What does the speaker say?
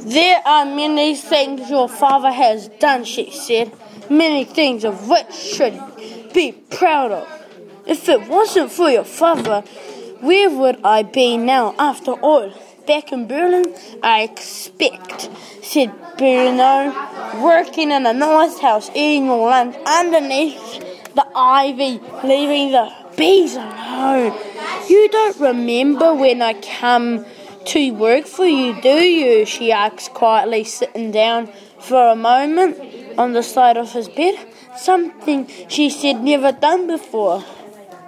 There are many things your father has done, she said, many things of which should be proud of. If it wasn't for your father, where would I be now after all? Back in Berlin, I expect, said Bruno, working in a nice house, eating your lunch underneath the ivy, leaving the bees alone. You don't remember when I come to work for you, do you? She asked quietly, sitting down for a moment on the side of his bed. Something she said never done before.